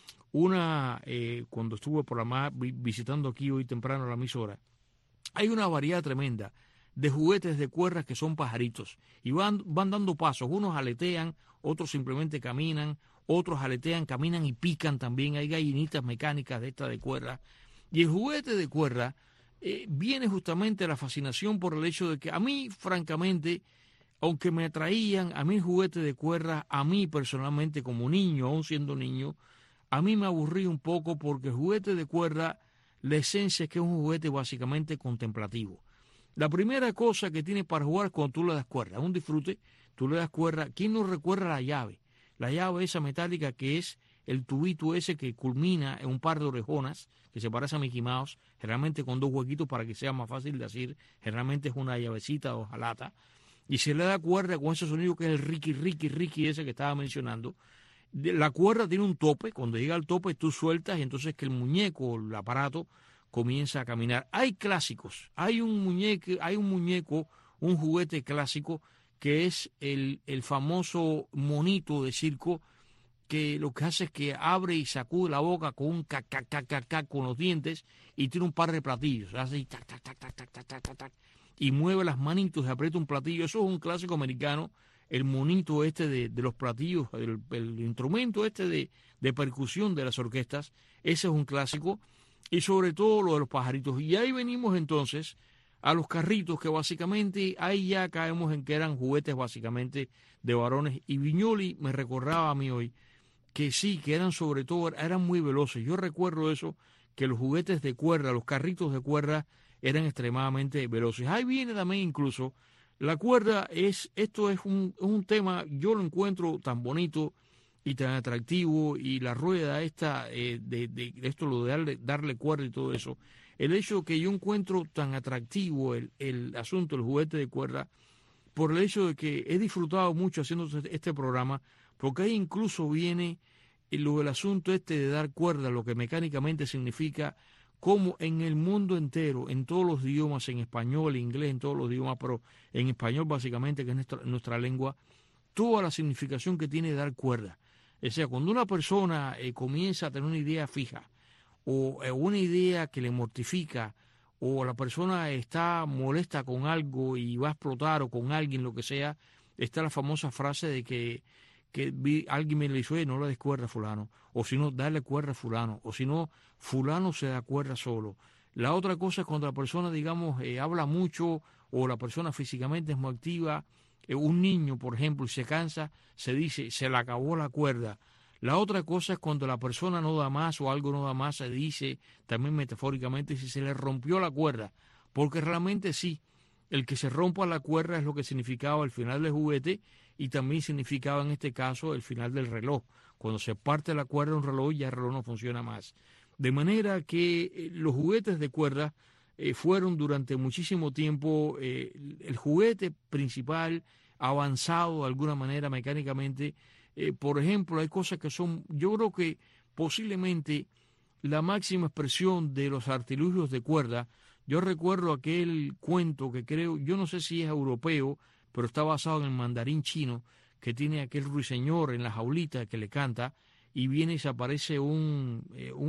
Cuando estuve visitando aquí hoy temprano la emisora, hay una variedad tremenda de juguetes de cuerdas que son pajaritos y van dando pasos. Unos aletean, otros simplemente caminan, otros aletean, caminan y pican también. Hay gallinitas mecánicas de estas de cuerda. Y el juguete de cuerda viene justamente la fascinación por el hecho de que a mí, francamente, aunque me atraían, a mí el juguete de cuerda, a mí personalmente como niño, aún siendo niño, a mí me aburría un poco porque el juguete de cuerda, la esencia es que es un juguete básicamente contemplativo. La primera cosa que tiene para jugar es cuando tú le das cuerda, es un disfrute, tú le das cuerda. ¿Quién no recuerda la llave? La llave esa metálica que es el tubito ese que culmina en un par de orejonas, que se parece a Mickey Mouse, generalmente con dos huequitos para que sea más fácil de decir, generalmente es una llavecita o hojalata, y se le da cuerda con ese sonido que es el riqui ese que estaba mencionando. La cuerda tiene un tope, cuando llega al tope tú sueltas y entonces que el muñeco, el aparato, comienza a caminar. Hay clásicos, hay un muñeco, un juguete clásico que es el famoso monito de circo, que lo que hace es que abre y sacude la boca con un cac con los dientes y tiene un par de platillos, hace tac, tac, tac, tac, tac, tac, tac, tac, y mueve las manitos y aprieta un platillo. Eso es un clásico americano, el monito este de los platillos, el instrumento este de percusión de las orquestas. Ese es un clásico. Y sobre todo lo de los pajaritos. Y ahí venimos entonces a los carritos, que básicamente ahí ya caemos en que eran juguetes básicamente de varones. Y Viñoli me recordaba a mí hoy que sí, que eran sobre todo, eran muy veloces. Yo recuerdo eso, que los juguetes de cuerda, los carritos de cuerda eran extremadamente veloces. Ahí viene también incluso la cuerda, esto es un tema, yo lo encuentro tan bonito y tan atractivo, y la rueda esta, de esto, lo de darle cuerda y todo eso, el hecho que yo encuentro tan atractivo el asunto del juguete de cuerda, por el hecho de que he disfrutado mucho haciendo este programa, porque ahí incluso viene lo del asunto este de dar cuerda, lo que mecánicamente significa, como en el mundo entero, en todos los idiomas, en español, en inglés, en todos los idiomas, pero en español básicamente, que es nuestra lengua, toda la significación que tiene dar cuerda. O sea, cuando una persona comienza a tener una idea fija o una idea que le mortifica, o la persona está molesta con algo y va a explotar, o con alguien, lo que sea, está la famosa frase de que alguien me le dice, no le des cuerda a fulano, o si no, dale cuerda a fulano, o si no, fulano se da cuerda solo. La otra cosa es cuando la persona, digamos, habla mucho o la persona físicamente es muy activa. Un niño, por ejemplo, y se cansa, se dice, se le acabó la cuerda. La otra cosa es cuando la persona no da más o algo no da más, se dice, también metafóricamente, si se le rompió la cuerda. Porque realmente sí, el que se rompa la cuerda es lo que significaba el final del juguete y también significaba en este caso el final del reloj. Cuando se parte la cuerda de un reloj, ya el reloj no funciona más. De manera que los juguetes de cuerda fueron durante muchísimo tiempo el juguete principal, avanzado de alguna manera mecánicamente. Por ejemplo, hay cosas que son, yo creo que posiblemente la máxima expresión de los artilugios de cuerda. Yo recuerdo aquel cuento que creo, yo no sé si es europeo, pero está basado en el mandarín chino, que tiene aquel ruiseñor en la jaulita que le canta, y viene y se aparece un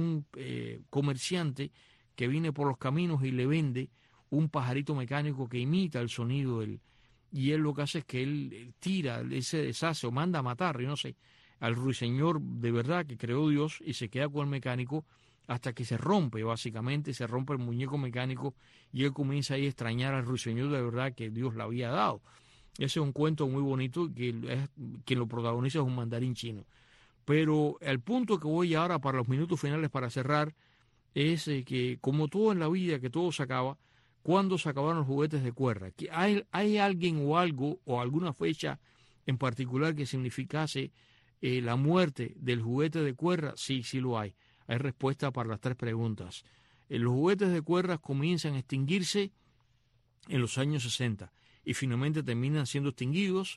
comerciante que viene por los caminos y le vende un pajarito mecánico que imita el sonido y él lo que hace es que él tira, él se deshace o manda a matar, yo no sé, al ruiseñor de verdad que creó Dios y se queda con el mecánico hasta que se rompe, básicamente, se rompe el muñeco mecánico y él comienza ahí a extrañar al ruiseñor de verdad que Dios le había dado. Ese es un cuento muy bonito que quien lo protagoniza es un mandarín chino. Pero el punto que voy ahora para los minutos finales para cerrar es que como todo en la vida, que todo se acaba, ¿cuándo se acabaron los juguetes de cuerda? ¿Hay alguien o algo o alguna fecha en particular que significase la muerte del juguete de cuerda? Sí, sí lo hay. Hay respuesta para las tres preguntas. Los juguetes de cuerdas comienzan a extinguirse en los años 60 y finalmente terminan siendo extinguidos.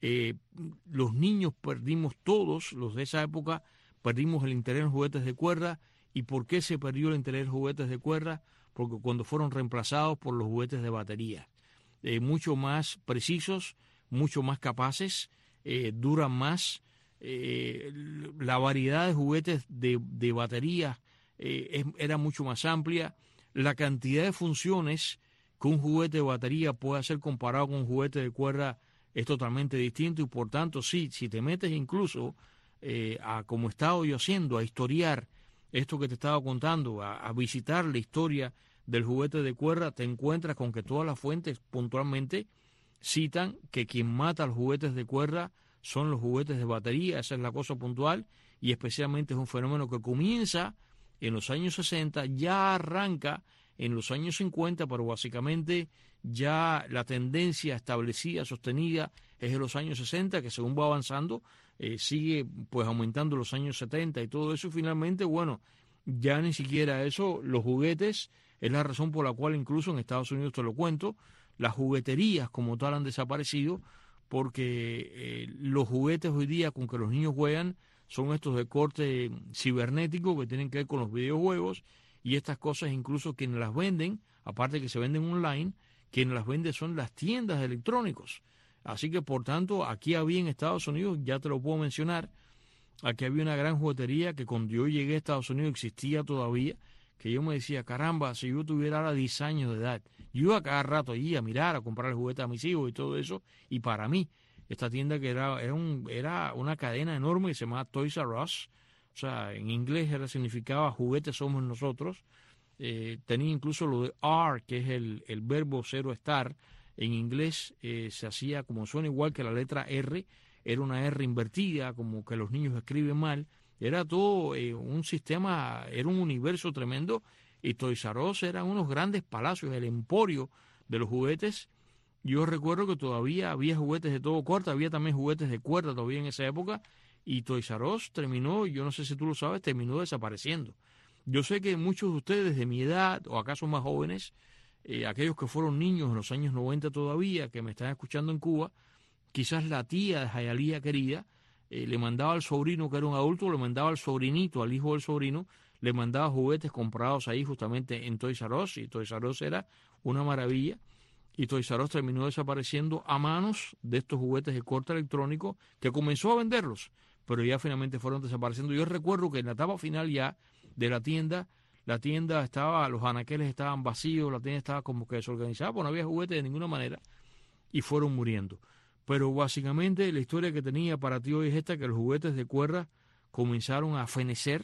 Los niños perdimos todos, los de esa época, perdimos el interés en los juguetes de cuerda. ¿Y por qué se perdió el interés en los juguetes de cuerda? Porque cuando fueron reemplazados por los juguetes de batería, mucho más precisos, mucho más capaces, duran más. La variedad de juguetes de batería era mucho más amplia. La cantidad de funciones que un juguete de batería puede hacer comparado con un juguete de cuerda es totalmente distinto y por tanto sí, si te metes incluso como he estado yo haciendo, a historiar esto que te estaba contando, a visitar la historia del juguete de cuerda, te encuentras con que todas las fuentes puntualmente citan que quien mata a los juguetes de cuerda son los juguetes de batería. Esa es la cosa puntual y especialmente es un fenómeno que comienza en los años 60, ya arranca en los años 50, pero básicamente ya la tendencia establecida, sostenida, es de los años 60, que según va avanzando, sigue pues aumentando los años 70 y todo eso, y finalmente, bueno, ya ni siquiera eso, los juguetes, es la razón por la cual incluso en Estados Unidos, te lo cuento, las jugueterías como tal han desaparecido, porque los juguetes hoy día con que los niños juegan son estos de corte cibernético que tienen que ver con los videojuegos, y estas cosas incluso quienes las venden, aparte que se venden online, quienes las venden son las tiendas de electrónicos. Así que, por tanto, aquí había en Estados Unidos, ya te lo puedo mencionar, aquí había una gran juguetería que cuando yo llegué a Estados Unidos existía todavía, que yo me decía, caramba, si yo tuviera ahora 10 años de edad, yo iba cada rato allí a mirar, a comprar juguetes a mis hijos y todo eso, y para mí, esta tienda que era una cadena enorme que se llamaba Toys R Us, o sea, en inglés significaba juguetes somos nosotros. Tenía incluso lo de R, que es el verbo cero estar. En inglés se hacía como suena igual que la letra R, era una R invertida, como que los niños escriben mal. Era todo un sistema, era un universo tremendo. Y Toys R Us eran unos grandes palacios, el emporio de los juguetes. Yo recuerdo que todavía había juguetes de todo corte, había también juguetes de cuerda todavía en esa época. Y Toys R Us terminó, yo no sé si tú lo sabes, terminó desapareciendo. Yo sé que muchos de ustedes de mi edad, o acaso más jóvenes, aquellos que fueron niños en los años 90 todavía, que me están escuchando en Cuba, quizás la tía de Jayalía querida, le mandaba al sobrino que era un adulto, le mandaba al sobrinito, al hijo del sobrino, le mandaba juguetes comprados ahí justamente en Toys R Us, y Toys R Us era una maravilla. Y Toys R Us terminó desapareciendo a manos de estos juguetes de corte electrónico que comenzó a venderlos, pero ya finalmente fueron desapareciendo. Yo recuerdo que en la etapa final ya de la tienda estaba, los anaqueles estaban vacíos, la tienda estaba como que desorganizada, pues no había juguetes de ninguna manera y fueron muriendo. Pero básicamente la historia que tenía para ti hoy es esta, que los juguetes de cuerda comenzaron a fenecer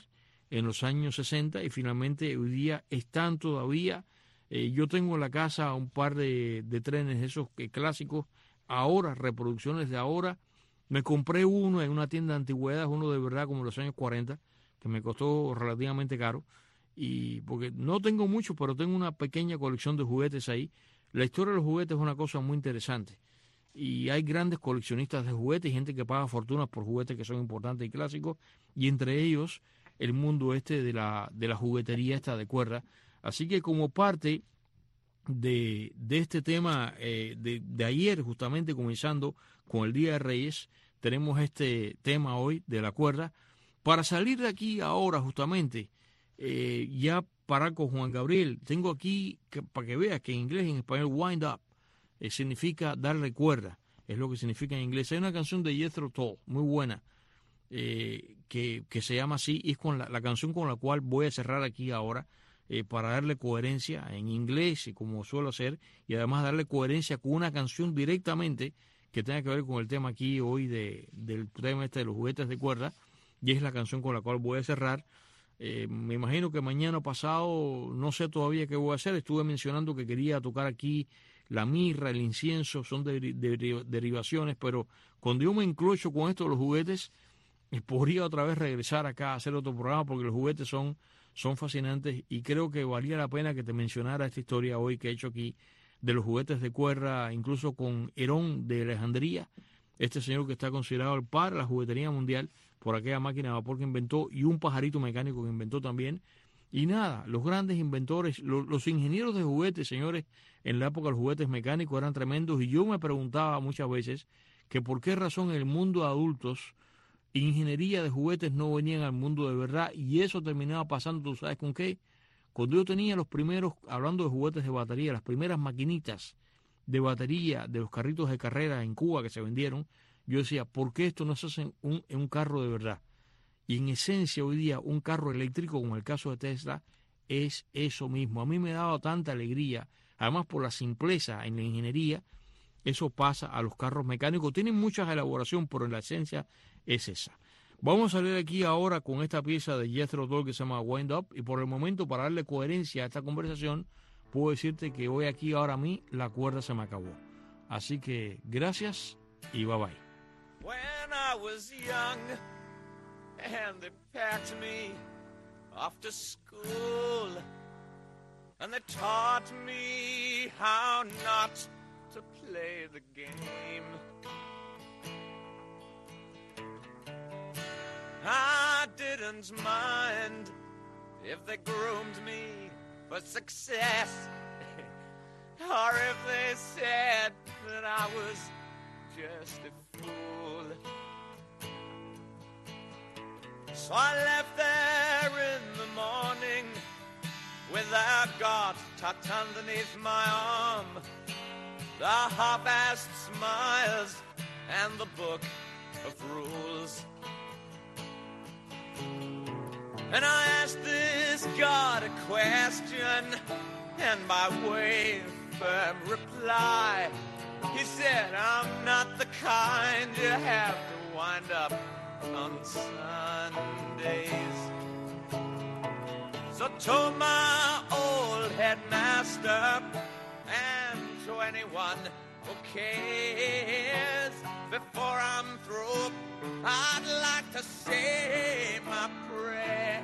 en los años 60 y finalmente hoy día están todavía. Yo tengo en la casa un par de trenes esos clásicos, ahora, reproducciones de ahora. Me compré uno en una tienda de antigüedades, uno de verdad como en los años 40, que me costó relativamente caro, y porque no tengo mucho, pero tengo una pequeña colección de juguetes ahí. La historia de los juguetes es una cosa muy interesante, y hay grandes coleccionistas de juguetes y gente que paga fortunas por juguetes que son importantes y clásicos, y entre ellos el mundo de la juguetería esta de cuerda. Así que como parte de este tema de ayer, justamente comenzando con el Día de Reyes, tenemos este tema hoy de la cuerda. Para salir de aquí ahora justamente, ya parar con Juan Gabriel, tengo aquí, para que veas que en inglés y en español, wind up, significa darle cuerda, es lo que significa en inglés. Hay una canción de Jethro Tull, muy buena, que se llama así, y es con la canción con la cual voy a cerrar aquí ahora, para darle coherencia en inglés, y como suelo hacer, y además darle coherencia con una canción directamente que tenga que ver con el tema aquí hoy del tema de los juguetes de cuerda, y es la canción con la cual voy a cerrar. Me imagino que mañana pasado, no sé todavía qué voy a hacer. Estuve mencionando que quería tocar aquí la mirra, el incienso, son derivaciones, pero cuando yo me enclocho con esto de los juguetes, podría otra vez regresar acá a hacer otro programa, porque los juguetes son fascinantes, y creo que valía la pena que te mencionara esta historia hoy que he hecho aquí de los juguetes de cuerda, incluso con Herón de Alejandría, este señor que está considerado el padre de la juguetería mundial por aquella máquina de vapor que inventó, y un pajarito mecánico que inventó también. Y nada, los grandes inventores, los ingenieros de juguetes, señores, en la época de los juguetes mecánicos eran tremendos, y yo me preguntaba muchas veces que por qué razón en el mundo de adultos ingeniería de juguetes no venían al mundo de verdad, y eso terminaba pasando, ¿tú sabes con qué? Cuando yo tenía los primeros, hablando de juguetes de batería, las primeras maquinitas de batería de los carritos de carrera en Cuba que se vendieron, yo decía, ¿por qué esto no se hace en un carro de verdad? Y en esencia hoy día un carro eléctrico, como el caso de Tesla, es eso mismo. A mí me ha dado tanta alegría, además por la simpleza en la ingeniería. Eso pasa a los carros mecánicos. Tienen mucha elaboración, pero en la esencia es esa. Vamos a salir aquí ahora con esta pieza de Jethro Tull que se llama Wind Up, y por el momento, para darle coherencia a esta conversación, puedo decirte que hoy aquí ahora a mí la cuerda se me acabó. Así que gracias y bye bye. When I was young and they packed me off to school and they taught me how not to play the game, I didn't mind if they groomed me for success or if they said that I was just a fool. So I left there in the morning with a God tucked underneath my arm, the half-assed smiles and the book of rules. And I asked this God a question, and by way of firm reply, he said, I'm not the kind you have to wind up on Sundays. So to my old headmaster and to anyone who cares, before I'm through, I'd like to say my prayers.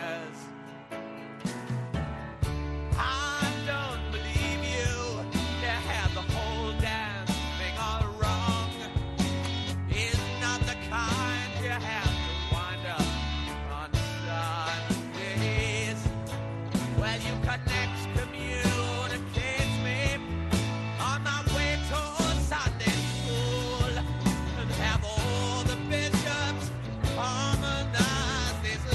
I don't believe you had the whole damn thing all wrong. It's not the kind you have to wind up on Sundays. Well, you could excommunicate me on my way to Sunday school and have all the bishops harmonize these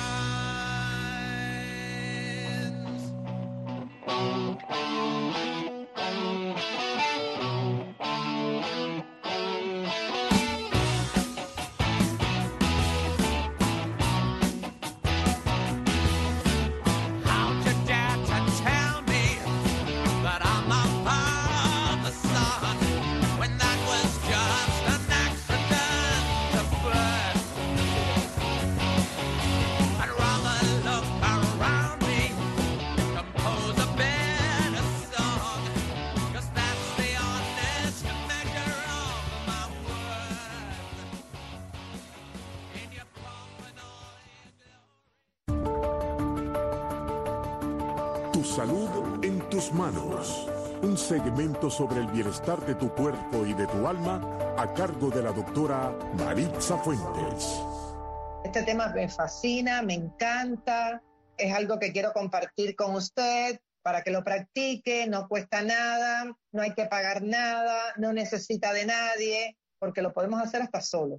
how'd you dare to tell me that I'm a father's son when that was just an accident of birth? I'd rather Tu salud en tus manos. Un segmento sobre el bienestar de tu cuerpo y de tu alma a cargo de la doctora Maritza Fuentes. Este tema me fascina, me encanta, es algo que quiero compartir con usted para que lo practique, no cuesta nada, no hay que pagar nada, no necesita de nadie, porque lo podemos hacer hasta solo.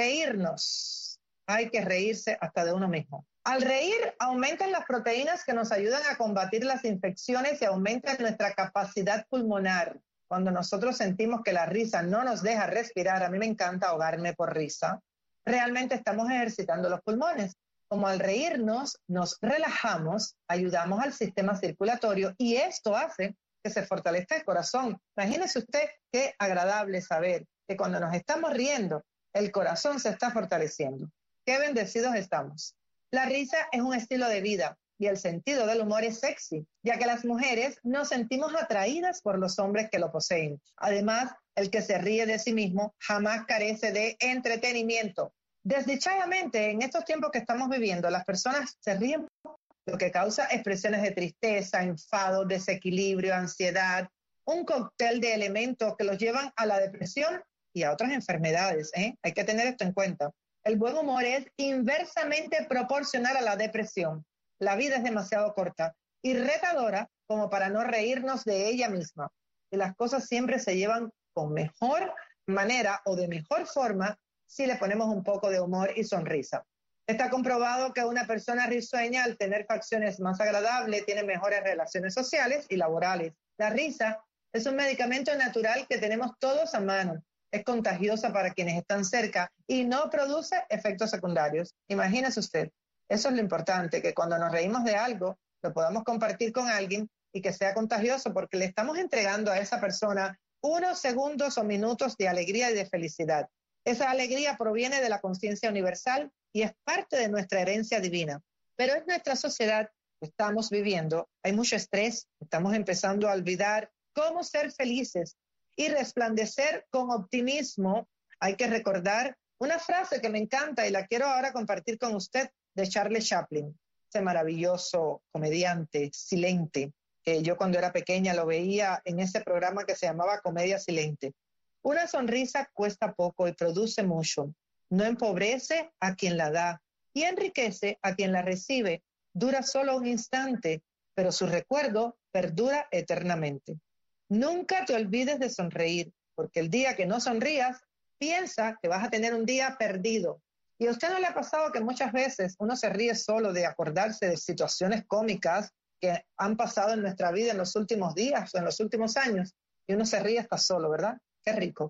Reírnos, hay que reírse hasta de uno mismo. Al reír, aumentan las proteínas que nos ayudan a combatir las infecciones y aumentan nuestra capacidad pulmonar. Cuando nosotros sentimos que la risa no nos deja respirar, a mí me encanta ahogarme por risa, realmente estamos ejercitando los pulmones. Como al reírnos, nos relajamos, ayudamos al sistema circulatorio y esto hace que se fortalezca el corazón. Imagínese usted qué agradable saber que cuando nos estamos riendo, el corazón se está fortaleciendo. Qué bendecidos estamos. La risa es un estilo de vida y el sentido del humor es sexy, ya que las mujeres nos sentimos atraídas por los hombres que lo poseen. Además, el que se ríe de sí mismo jamás carece de entretenimiento. Desdichadamente, en estos tiempos que estamos viviendo, las personas se ríen, lo que causa expresiones de tristeza, enfado, desequilibrio, ansiedad, un cóctel de elementos que los llevan a la depresión y a otras enfermedades. Hay que tener esto en cuenta. El buen humor es inversamente proporcional a la depresión. La vida es demasiado corta y retadora como para no reírnos de ella misma. Y las cosas siempre se llevan con mejor manera o de mejor forma si le ponemos un poco de humor y sonrisa. Está comprobado que una persona risueña, al tener facciones más agradables, tiene mejores relaciones sociales y laborales. La risa es un medicamento natural que tenemos todos a mano. Es contagiosa para quienes están cerca y no produce efectos secundarios. Imagínese usted, eso es lo importante, que cuando nos reímos de algo, lo podamos compartir con alguien y que sea contagioso, porque le estamos entregando a esa persona unos segundos o minutos de alegría y de felicidad. Esa alegría proviene de la conciencia universal y es parte de nuestra herencia divina. Pero en nuestra sociedad que estamos viviendo, hay mucho estrés, estamos empezando a olvidar cómo ser felices y resplandecer con optimismo. Hay que recordar una frase que me encanta y la quiero ahora compartir con usted, de Charlie Chaplin, ese maravilloso comediante silente, que yo cuando era pequeña lo veía en ese programa que se llamaba Comedia Silente. Una sonrisa cuesta poco y produce mucho. No empobrece a quien la da y enriquece a quien la recibe. Dura solo un instante, pero su recuerdo perdura eternamente. Nunca te olvides de sonreír, porque el día que no sonrías, piensa que vas a tener un día perdido. ¿Y a usted no le ha pasado que muchas veces uno se ríe solo de acordarse de situaciones cómicas que han pasado en nuestra vida en los últimos días o en los últimos años? Y uno se ríe hasta solo, ¿verdad? Qué rico.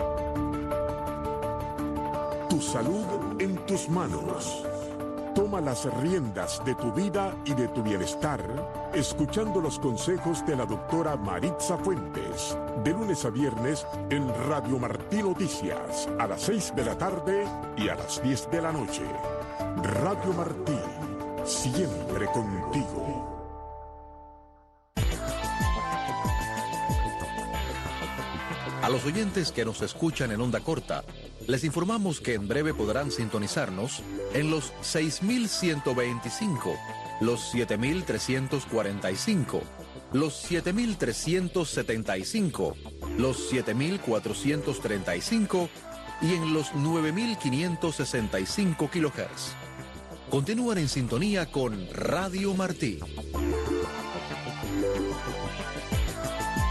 Tu salud en tus manos. Toma las riendas de tu vida y de tu bienestar, escuchando los consejos de la doctora Maritza Fuentes, de lunes a viernes en Radio Martí Noticias, a las 6 de la tarde y a las 10 de la noche. Radio Martí, siempre contigo. A los oyentes que nos escuchan en onda corta, les informamos que en breve podrán sintonizarnos en los 6.125, los 7.345, los 7.375, los 7.435 y en los 9.565 kHz. Continúan en sintonía con Radio Martí.